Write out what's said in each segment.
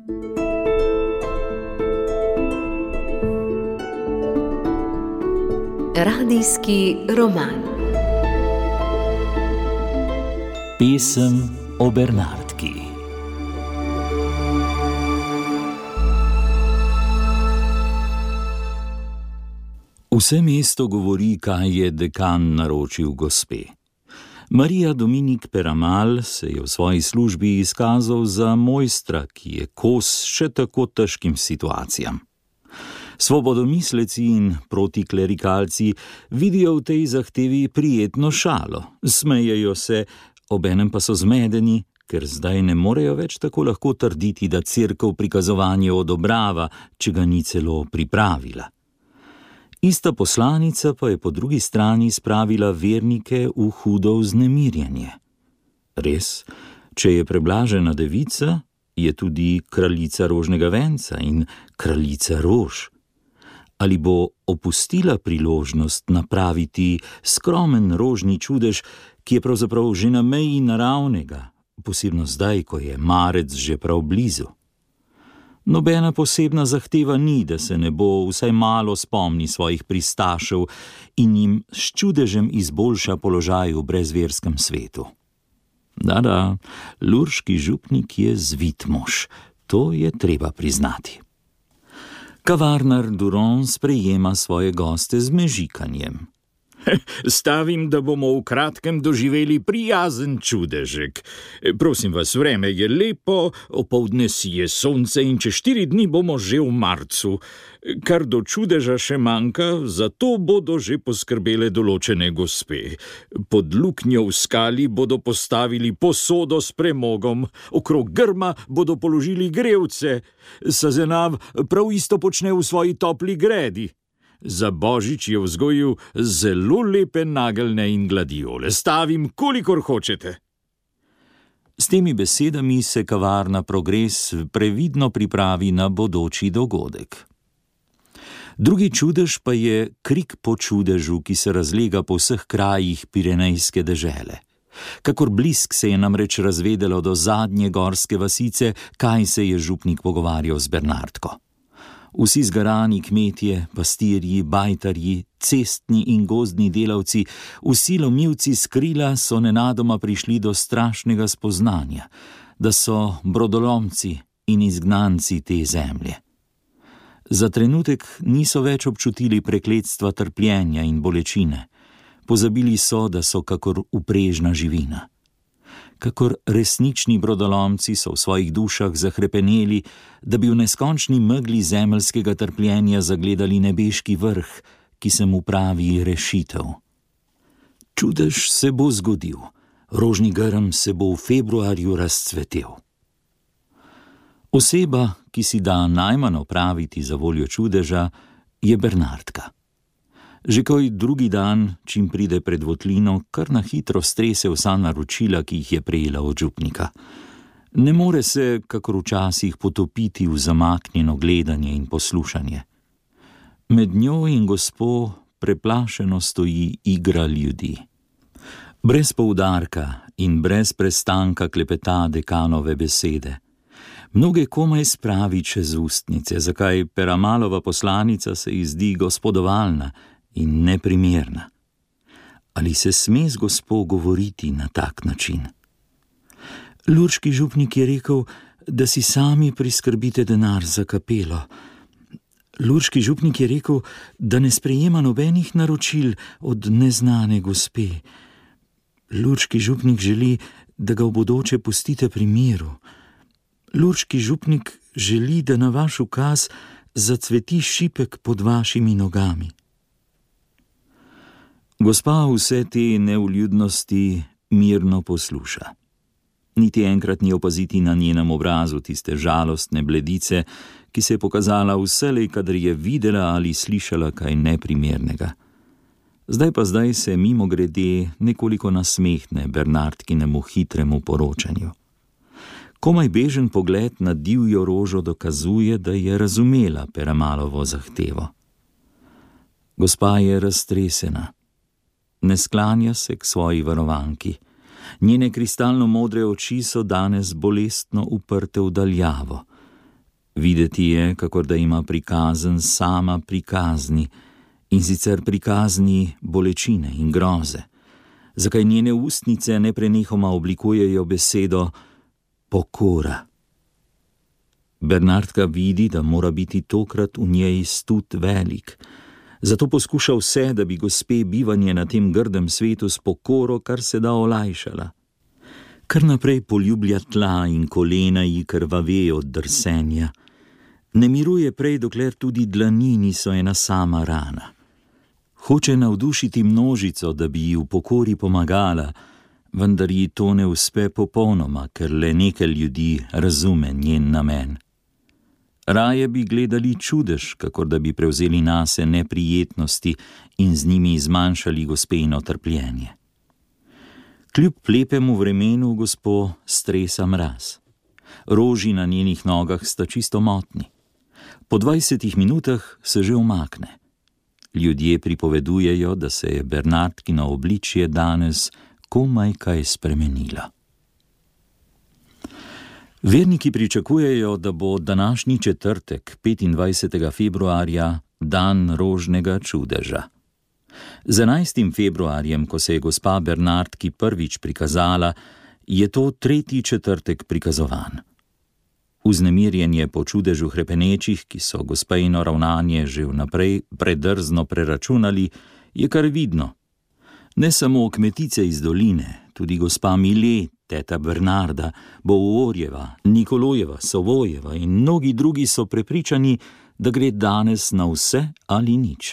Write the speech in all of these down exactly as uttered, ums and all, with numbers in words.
Radijski roman. Pesem o Bernardki. Vse mesto govori, kaj je dekan naročil gospe. Marija Dominik Peramal se je v svoji službi izkazal za mojstra, ki je kos še tako težkim situacijam. Svobodomisleci in protiklerikalci vidijo v tej zahtevi prijetno šalo, smejejo se, obenem pa so zmedeni, ker zdaj ne morejo več tako lahko trditi, da cerkev prikazovanje odobrava, če ga ni celo pripravila. Ista poslanica pa je po drugi strani spravila vernike v hudo vznemirjenje. Res, če je preblažena devica, je tudi kraljica rožnega venca in kraljica rož. Ali bo opustila priložnost napraviti skromen rožni čudež, ki je pravzaprav že na meji naravnega, posebno zdaj, ko je marec že prav blizu. Nobena posebna zahteva ni, da se ne bo vsaj malo spomni svojih pristašev in jim s čudežem izboljša položaj v brezverskem svetu. Da, da, lurški župnik je zvit mož, to je treba priznati. Kavarnar Duron sprejema svoje goste z mežikanjem. Stavim, da bomo v kratkem doživeli prijazen čudežek. Prosim vas, vreme je lepo, opoldne sije sonce in čez štiri dni bomo že v marcu. Kar do čudeža še manjka, zato bodo že poskrbele določene gospe. Pod luknjo v skali bodo postavili posodo s premogom, okrog grma bodo položili grevce. Sazenav prav isto počne v svoji topli gredi. Za božič je vzgojil zelo lepe nageljne in gladiole. Stavim, kolikor hočete. S temi besedami se kavarna Progres previdno pripravi na bodoči dogodek. Drugi čudež pa je krik po čudežu, ki se razlega po vseh krajih Pirenejske dežele. Kakor blisk se je namreč razvedelo do zadnje gorske vasice, kaj se je župnik pogovarjal z Bernardko. Vsi zgarani kmetje, pastirji, bajtarji, cestni in gozdni delavci, vsi lomilci s krila so nenadoma prišli do strašnega spoznanja, da so brodolomci in izgnanci te zemlje. Za trenutek niso več občutili prekletstva trpljenja in bolečine. Pozabili so, da so kakor uprežna živina. Kakor resnični brodolomci so v svojih dušah zahrepeneli, da bi v neskončni megli zemeljskega trpljenja zagledali nebeški vrh, ki se mu pravi rešitev. Čudež se bo zgodil, rožni grm se bo v februarju razcvetel. Oseba, ki si da najmanj opraviti za voljo čudeža, je Bernardka. Že koj drugi dan, čim pride pred votlino, kar na hitro strese vsa naročila, ki jih je prejela od župnika. Ne more se, kakor včasih, potopiti v zamaknjeno gledanje in poslušanje. Med njo in gospo preplašeno stoji igra ljudi. Brez poudarka in brez prestanka klepeta dekanove besede. Mnoge komaj spravi čez ustnice, zakaj Peramalova poslanica se ji zdi gospodovalna in neprimerna. Ali se sme z gospo govoriti na tak način? Lurški župnik je rekel, da si sami priskrbite denar za kapelo. Lurški župnik je rekel, da ne sprejema nobenih naročil od neznane gospe. Lurški župnik želi, da ga v bodoče pustite pri miru. Lurški župnik želi, da na vaš ukaz zacveti šipek pod vašimi nogami. Gospa vse te nevljudnosti mirno posluša. Niti enkrat ni opaziti na njenem obrazu tiste žalostne bledice, ki se je pokazala vselej, kadar je videla ali slišala kaj neprimernega. Zdaj pa zdaj se mimogrede nekoliko nasmehne Bernardkinemu hitremu poročanju. Komaj bežen pogled na divjo rožo dokazuje, da je razumela Peramalovo zahtevo. Gospa je raztresena. Ne sklanja se k svoji varovanki. Njene kristalno modre oči so danes bolestno uprte v daljavo. Videti je, kakor da ima prikazen sama prikazni, in sicer prikazni bolečine in groze, zakaj njene ustnice neprenehoma oblikujejo besedo pokora. Bernardka vidi, da mora biti tokrat v njej stud velik, zato poskuša vse, da bi gospe bivanje na tem grdem svetu s pokoro kar se da olajšala. Kar naprej poljublja tla in kolena ji krvave od drsenja. Ne miruje prej, dokler tudi dlani niso ena sama rana. Hoče navdušiti množico, da bi ji v pokori pomagala, vendar ji to ne uspe popolnoma, ker le nekaj ljudi razume njen namen. Raje bi gledali čudež, kakor da bi prevzeli nase neprijetnosti in z njimi zmanjšali gospejno trpljenje. Kljub lepemu vremenu gospo stresa mraz. Roži na njenih nogah sta čisto motni. Po dvajsetih minutah se že umakne. Ljudje pripovedujejo, da se je Bernardkino obličje danes komaj kaj spremenilo. Verniki pričakujejo, da bo današnji četrtek, petindvajsetega februarja, dan rožnega čudeža. Z enajstim februarjem, ko se je gospa Bernardki prvič prikazala, je to tretji četrtek prikazovan. Vznemirjenje po čudežu hrepenečih, ki so gospejno ravnanje že vnaprej predrzno preračunali, je kar vidno. Ne samo kmetice iz doline, tudi gospa Mile, teta Bernarda, Bovorjeva, Nikolojeva, Sovojeva in mnogi drugi so prepričani, da gre danes na vse ali nič.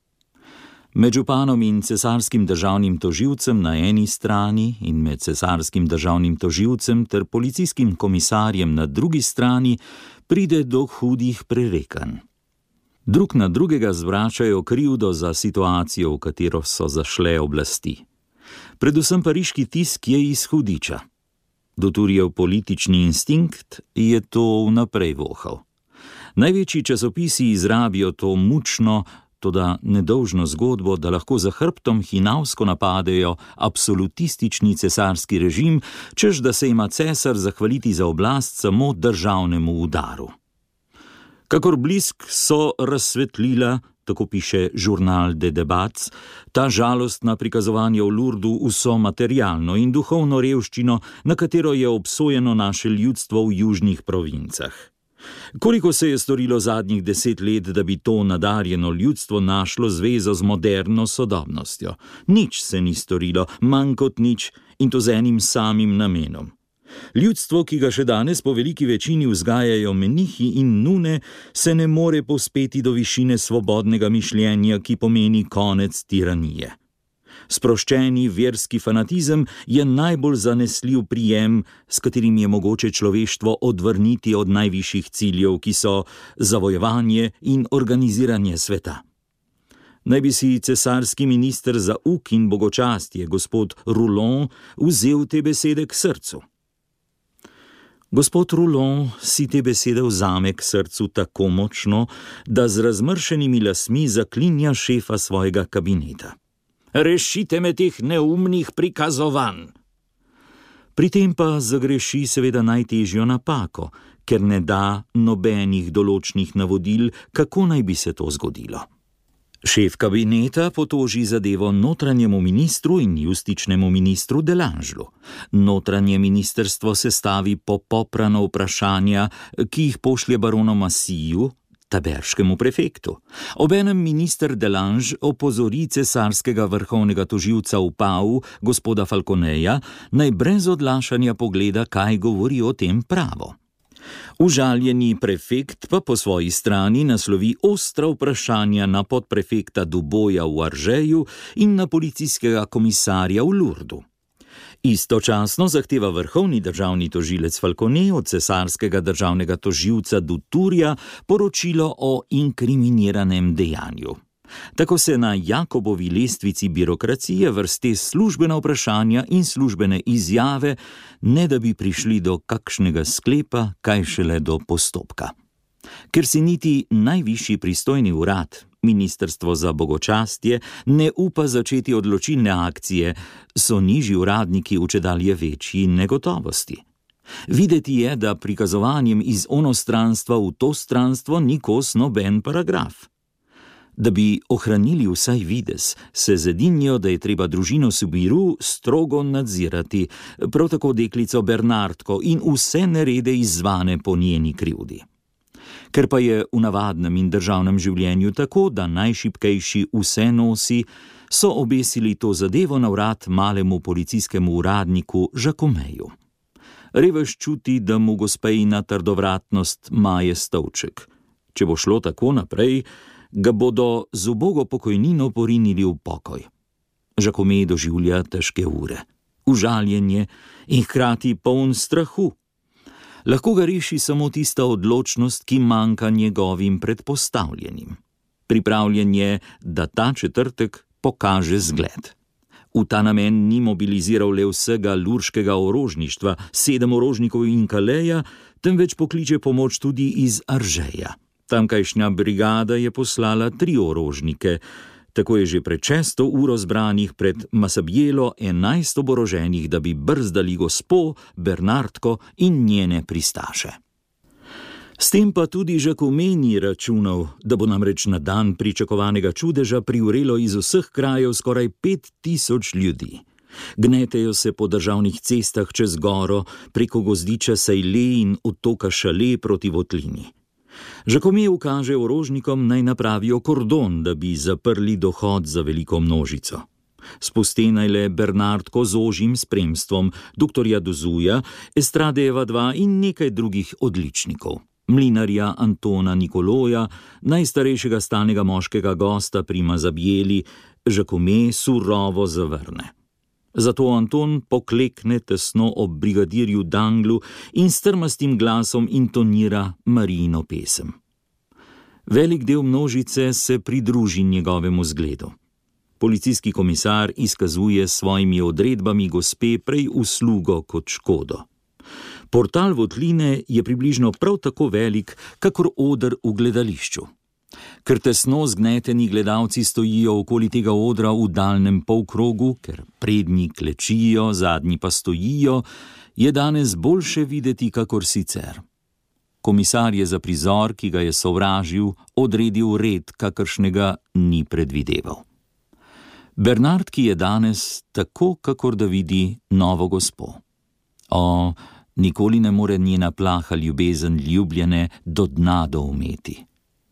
Med županom in cesarskim državnim tožilcem na eni strani in med cesarskim državnim tožilcem ter policijskim komisarjem na drugi strani pride do hudih prerekanj. Drug na drugega zvračajo krivdo za situacijo, v katero so zašle oblasti. Predvsem pariški tisk je iz hudiča. Doturijev politični instinkt je to vnaprej vohal. Največji časopisi izrabijo to mučno, toda nedolžno zgodbo, da lahko za hrbtom hinavsko napadejo absolutistični cesarski režim, češ da se ima cesar zahvaliti za oblast samo državnemu udaru. Kakor blisk so razsvetlila, tako piše žurnal De Debats, ta žalostna prikazovanja v Lurdu vso materialno in duhovno revščino, na katero je obsojeno naše ljudstvo v južnih provincah. Koliko se je storilo zadnjih deset let, da bi to nadarjeno ljudstvo našlo zvezo z moderno sodobnostjo? Nič se ni storilo, manj kot nič, in to z enim samim namenom. Ljudstvo, ki ga še danes po veliki večini vzgajajo menihi in nune, se ne more povzpeti do višine svobodnega mišljenja, ki pomeni konec tiranije. Sproščeni verski fanatizem je najbolj zanesljiv prijem, s katerim je mogoče človeštvo odvrniti od najvišjih ciljev, ki so zavojevanje in organiziranje sveta. Naj bi si cesarski minister za uk in bogočastje, gospod Roullon, vzel te besede k srcu. Gospod Roullon si te besede vzame k srcu tako močno, da z razmršenimi lasmi zaklinja šefa svojega kabineta. Rešite me teh neumnih prikazovanj. Pri tem pa zagreši seveda najtežjo napako, ker ne da nobenih določnih navodil, kako naj bi se to zgodilo. Šef kabineta potoži zadevo notranjemu ministru in justičnemu ministru Delangelu. Notranje ministrstvo sestavi popoprana vprašanja, ki jih pošlje baronu Massiju, taberškemu prefektu. Obenem minister Delange opozori cesarskega vrhovnega tožilca v Pau, gospoda Falconeja, naj brez odlašanja pogleda, kaj govori o tem pravo. Užaljeni prefekt pa po svoji strani naslovi ostra vprašanja na podprefekta Duboja v Aržeju in na policijskega komisarja v Lurdu. Istočasno zahteva vrhovni državni tožilec Falcone od cesarskega državnega tožilca Duturja poročilo o inkriminiranem dejanju. Tako se na Jakobovi lestvici birokracije vrste službena vprašanja in službene izjave, ne da bi prišli do kakšnega sklepa, kaj šele do postopka. Ker si niti najvišji pristojni urad, Ministrstvo za bogočastje, ne upa začeti odločilne akcije, so nižji uradniki v čedalje večji negotovosti. Videti je, da prikazovanjem iz onostranstva v to stranstvo ni kos noben paragraf. Da bi ohranili vsaj videz, se zedinijo, da je treba družino Subiru strogo nadzirati, prav tako deklico Bernardko in vse nerede izzvane po njeni krivdi. Ker pa je v navadnem in državnem življenju tako, da najšibkejši vse nosi, so obesili to zadevo na vrat malemu policijskemu uradniku Žakomeju. Revež čuti, da mu gospejina trdovratnost maje stolček. Če bo šlo tako naprej, ga bodo z ubogo pokojnino porinili v pokoj. Žakomej doživlja težke ure, užaljenje in hkrati poln strahu. Lahko ga reši samo tista odločnost, ki manjka njegovim predpostavljenim. Pripravljen je, da ta četrtek pokaže zgled. V ta namen ni mobiliziral le vsega lurškega orožništva, sedem orožnikov in kaleja, temveč pokliče pomoč tudi iz Aržeja. Tamkajšnja brigada je poslala tri orožnike, tako je že pred šesto uro zbranih pred Masabjelo enajst oboroženih, da bi brzdali gospo, Bernardko in njene pristaše. S tem pa tudi Žakomej ni računal, da bo namreč na dan pričakovanega čudeža privrelo iz vseh krajev skoraj pet tisoč ljudi. Gnetejo se po državnih cestah čez goro, preko gozdiča Sejle in otoka Šale proti Votlini. Žakomej ukaže orožnikom, naj napravijo kordon, da bi zaprli dohod za veliko množico. Spusti naj le Bernardko z ožjim spremstvom, doktorja Dozuja, Estradejeva dva in nekaj drugih odličnikov. Mlinarja Antona Nikoloja, najstarejšega stalnega moškega gosta pri Mazabjeli, Žakomej surovo zavrne. Zato Anton poklekne tesno ob brigadirju Danglu in s trmastim glasom intonira Marijino pesem. Velik del množice se pridruži njegovemu zgledu. Policijski komisar izkazuje s svojimi odredbami gospe prej uslugo kot škodo. Portal Votline je približno prav tako velik, kakor oder v gledališču. Ker tesno zgneteni gledalci stojijo okoli tega odra v daljnem polkrogu, ker prednji klečijo, zadnji pa stojijo, je danes boljše videti kakor sicer. Komisar je za prizor, ki ga je sovražil, odredil red, kakršnega ni predvideval. Bernardki je danes tako, kakor da vidi novo gospo. O, nikoli ne more njena plaha ljubezen ljubljene do dna doumeti.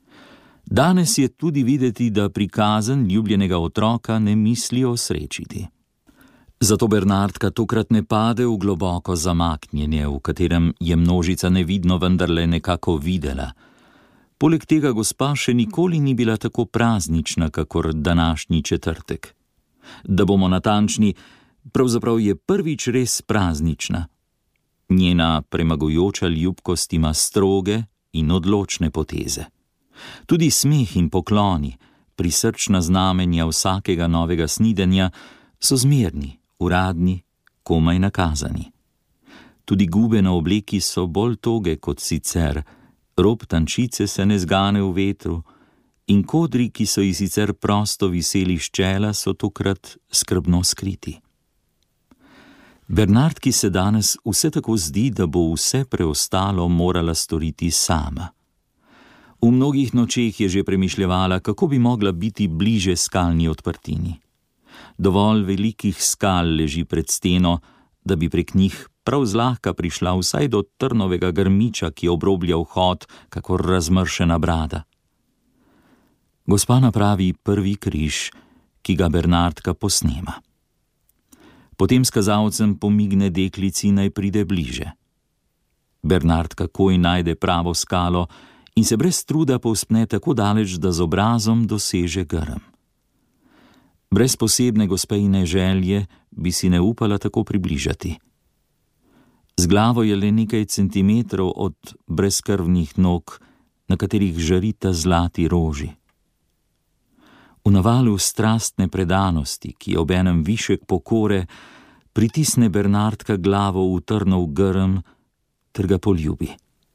Danes je tudi videti, da prikazen ljubljenega otroka ne misli osrečiti. Zato Bernardka tokrat ne pade v globoko zamaknjenje, v katerem je množica nevidno vendarle nekako videla. Poleg tega gospa še nikoli ni bila tako praznična, kakor današnji četrtek. Da bomo natančni, pravzaprav je prvič res praznična. Njena premagujoča ljubkost ima stroge in odločne poteze. Tudi smeh in pokloni, prisrčna znamenja vsakega novega snidenja, so zmerni, uradni, komaj nakazani. Tudi gube na obleki so bolj toge kot sicer, rob tančice se ne zgane v vetru in kodri, ki so ji sicer prosto viseli s čela, so tokrat skrbno skriti. Bernardki se danes vse tako zdi, da bo vse preostalo morala storiti sama. V mnogih nočeh je že premišljevala, kako bi mogla biti bliže skalni odprtini. Dovolj velikih skal leži pred steno, da bi prek njih prav zlahka prišla vsaj do trnovega grmiča, ki obroblja vhod, kakor razmršena brada. Gospa napravi prvi križ, ki ga Bernardka posnema. Potem s kazalcem pomigne deklici, naj pride bliže. Bernardka takoj najde pravo skalo in se brez truda povzpne tako daleč, da z obrazom doseže grm. Brez posebne gospejine želje bi si ne upala tako približati. Z glavo je le nekaj centimetrov od brezkrvnih nog, na katerih žarita zlati roži. V navalu strastne predanosti, ki je obenem višek pokore, pritisne Bernardka glavo v trnov grm ter ga poljubi.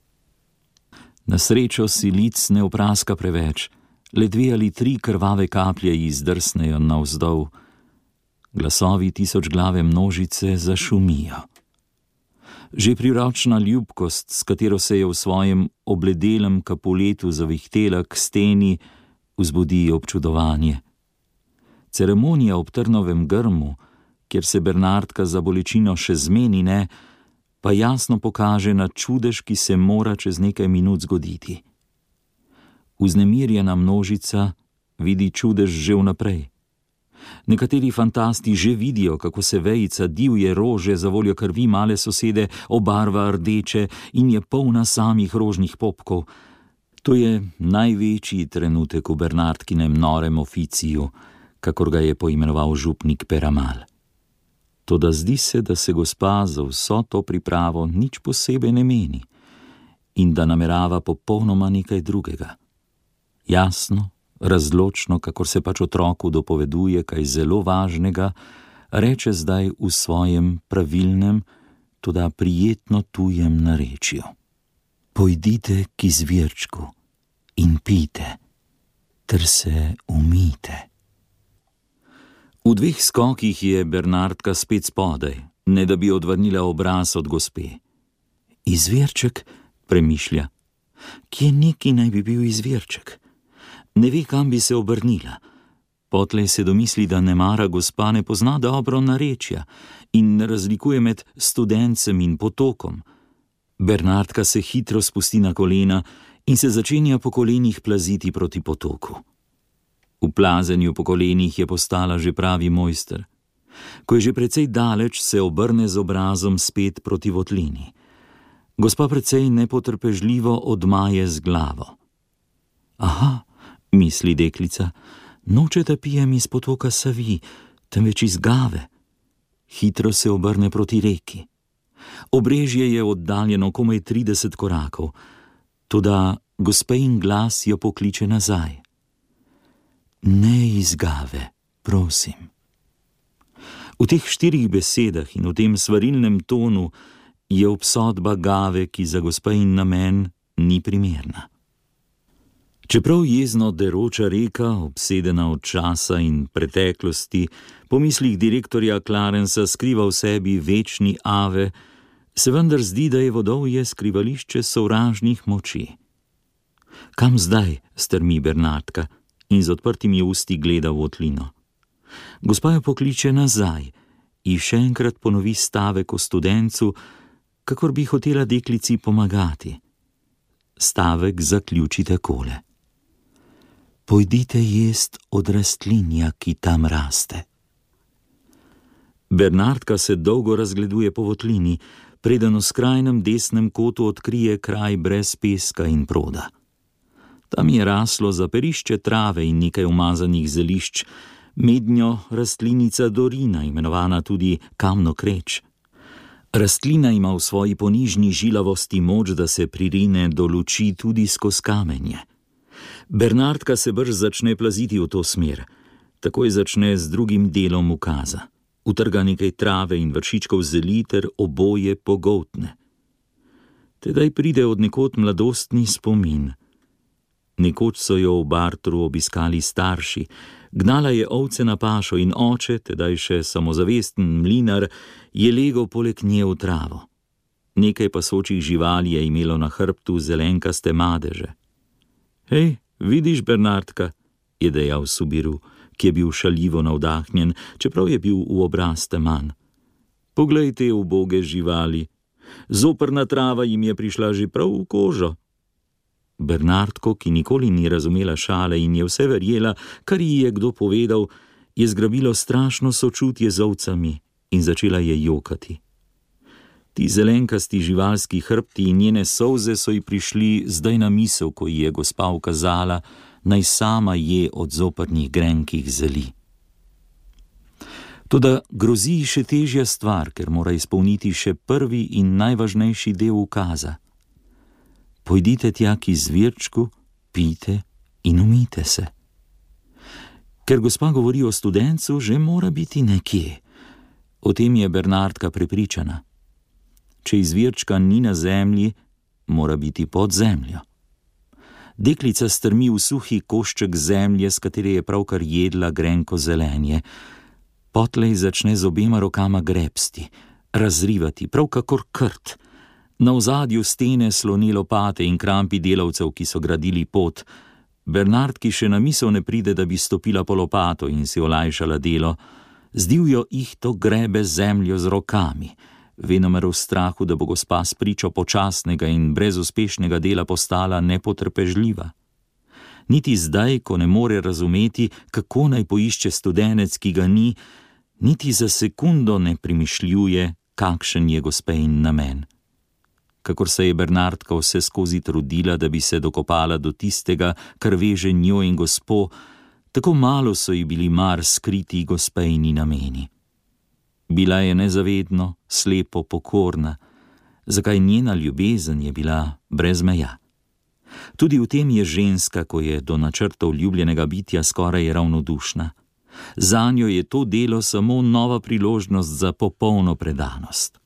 Na srečo si lic ne opraska preveč, le dve ali tri krvave kaplje izdrsnejo navzdol. Glasovi tisočglave množice zašumijo. Že priročna ljubkost, s katero se je v svojem obledelem kapuletu zavihtela k steni, vzbudi občudovanje. Ceremonija ob trnovem grmu, kjer se Bernardka za bolečino še zmeni ne, pa jasno pokaže na čudež, ki se mora čez nekaj minut zgoditi. Vznemirjena množica vidi čudež že vnaprej. Nekateri fantasti že vidijo, kako se vejica divje rože za voljo krvi male sosede obarva rdeče in je polna samih rožnih popkov. To je največji trenutek v Bernardkinem norem oficiju, kakor ga je poimenoval župnik Peramal. Toda zdi se, da se gospa za vso to pripravo nič posebej ne meni in da namerava popolnoma nekaj drugega. Jasno, razločno, kakor se pač otroku dopoveduje kaj zelo važnega, reče zdaj v svojem pravilnem, toda prijetno tujem narečju. Pojdite k izvirčku in pijte, ter se umijte. V dveh skokih je Bernardka spet spodaj, ne da bi odvrnila obraz od gospe. Izvirček, premišlja. Kje neki naj bi bil izvirček? Ne ve, kam bi se obrnila. Potlej se domisli, da nemara gospa ne pozna dobro narečja in ne razlikuje med studencem in potokom. Bernardka se hitro spusti na kolena in se začenja po kolenih plaziti proti potoku. V plazenju po kolenih je postala že pravi mojster. Ko je že precej daleč, se obrne z obrazom spet proti votlini. Gospa precej nepotrpežljivo odmaje z glavo. Aha, misli deklica, noče da pijem iz potoka Savi, temveč iz Gave. Hitro se obrne proti reki. Obrežje je oddaljeno komaj trideset korakov, toda gospejin glas jo pokliče nazaj. Ne iz Gave, prosim. V teh štirih besedah in v tem svarilnem tonu je obsodba Gave, ki za gospejin namen ni primerna. Čeprav jezno deroča reka, obsedena od časa in preteklosti, po mislih direktorja Clarensa skriva v sebi večni Ave, se vendar zdi, da je vodovje skrivališče sovražnih moči. Kam zdaj, strmi Bernardka in z odprtimi usti gleda v votlino. Gospa jo pokliče nazaj in še enkrat ponovi stavek o studencu, kakor bi hotela deklici pomagati. Stavek zaključi takole. Pojdite jest od rastlinja, ki tam raste. Bernardka se dolgo razgleduje po votlini, preden v skrajnem desnem kotu odkrije kraj brez peska in proda. Tam je raslo zaperišče trave in nekaj umazanih zelišč, mednjo rastlinica dorina, imenovana tudi kamnokreč. Rastlina ima v svoji ponižni žilavosti moč, da se pririne do luči tudi skozi kamenje. Bernardka se brž začne plaziti v to smer. Takoj začne z drugim delom ukaza. Utrga nekaj trave in vršičkov zeli ter oboje pogoltne. Tedaj pride od nekod mladostni spomin. Nekoč so jo v Bartru obiskali starši, gnala je ovce na pašo in oče, tedaj še samozavesten mlinar, je legel poleg nje v travo. Nekaj pasočih živali je imelo na hrbtu zelenkaste madeže. Hej, vidiš, Bernardka, je dejal Subiru, ki je bil šaljivo navdahnjen, čeprav je bil v obraz teman. Poglej te uboge živali, zoprna trava jim je prišla že prav v kožo. Bernardko, ki nikoli ni razumela šale in je vse verjela, kar ji je kdo povedal, je zgrabilo strašno sočutje z ovcami in začela je jokati. Ti zelenkasti živalski hrbti in njene solze so ji prišli zdaj na misel, ko ji je gospa ukazala, naj sama je od zoprnih grenkih zeli. Toda grozi ji še težja stvar, ker mora izpolniti še prvi in najvažnejši del ukaza. Pojdite tja k izvirčku, pijte in umijte se. Ker gospa govori o studencu, že mora biti nekje. O tem je Bernardka prepričana. Če izvirčka ni na zemlji, mora biti pod zemljo. Deklica strmi v suhi košček zemlje, s katere je pravkar jedla grenko zelenje. Potlej začne z obema rokama grebsti. razrivati, prav kakor krt. Na ozadju stene sloni lopate in krampi delavcev, ki so gradili pot. Bernardki še na misel ne pride, da bi stopila po lopato in si olajšala delo. Z divjo ihto grebe zemljo z rokami, venomer v strahu, da bo gospa spričo počasnega in brezuspešnega dela postala nepotrpežljiva. Niti zdaj, ko ne more razumeti, kako naj poišče studenec, ki ga ni, niti za sekundo ne premišljuje, kakšen je gospein namen. Kakor se je Bernardka vse skozi trudila, da bi se dokopala do tistega, kar veže njo in gospo, tako malo so ji bili mar skriti gospejni nameni. Bila je nezavedno, slepo pokorna, zakaj njena ljubezen je bila brez meja. Tudi v tem je ženska, ko je do načrtov ljubljenega bitja skoraj ravnodušna. Zanjo je to delo samo nova priložnost za popolno predanost.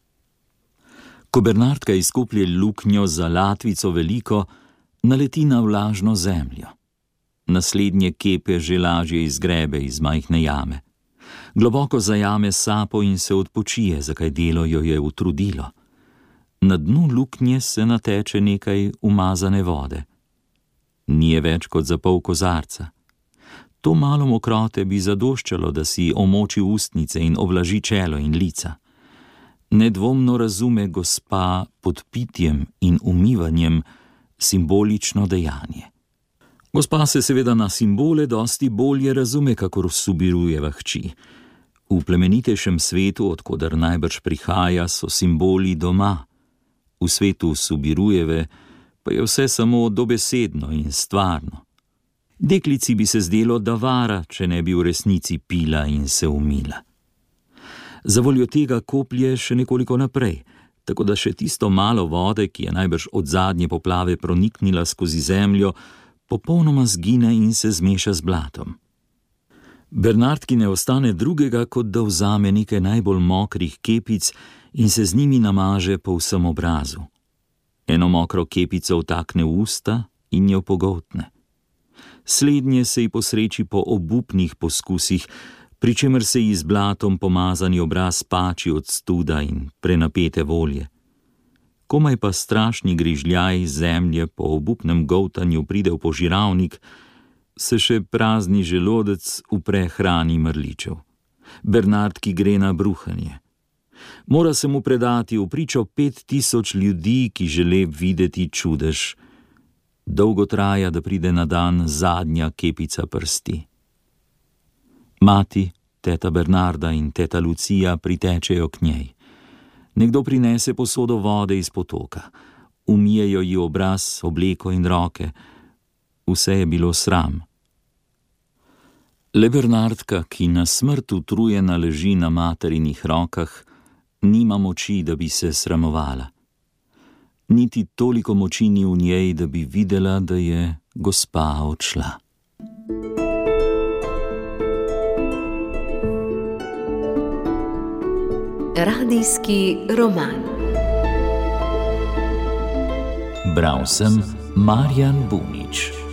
Ko Bernardka izkoplje luknjo za latvico veliko, naleti na vlažno zemljo. Naslednje kepe že lažje izgrebe iz majhne jame. Globoko zajame sapo in se odpočije, zakaj delo jo je utrudilo. Na dnu luknje se nateče nekaj umazane vode. Nije več kot za pol kozarca. To malo mokrote bi zadoščalo, da si omoči ustnice in ovlaži čelo in lica. Nedvomno razume gospa pod pitjem in umivanjem simbolično dejanje. Gospa se seveda na simbole dosti bolje razume, kakor Subirujeva hči. V plemenitejšem svetu, od koder najbrž prihaja, so simboli doma. V svetu Subirujeve pa je vse samo dobesedno in stvarno. Deklici bi se zdelo, da vara, če ne bi v resnici pila in se umila. Zavoljo tega koplje še nekoliko naprej, tako da še tisto malo vode, ki je najbrž od zadnje poplave proniknila skozi zemljo, popolnoma zgine in se zmeša z blatom. Bernardki ne ostane drugega, kot da vzame nekaj najbolj mokrih kepic in se z njimi namaže po vsem obrazu. Eno mokro kepico vtakne v usta in jo pogoltne. Slednje se ji posreči po obupnih poskusih, pri čemer se ji z blatom pomazani obraz pači od studa in prenapete volje. Komaj pa strašni grižljaj zemlje po obupnem goltanju pride v požiravnik, se še prazni želodec upre hrani mrličev. Bernardki gre na bruhanje. Mora se mu predati v pričo pet tisoč ljudi, ki žele videti čudež. Dolgo traja, da pride na dan zadnja kepica prsti. Mati, teta Bernarda in teta Lucija pritečejo k njej. Nekdo prinese posodo vode iz potoka. Umijejo ji obraz, obleko in roke. Vse je bilo sram. Le Bernardka, ki na smrt utrujena leži na materinih rokah, nima moči, da bi se sramovala. Niti toliko moči ni v njej, da bi videla, da je gospa odšla. Radijski roman. Bral sem Marjan Bunič.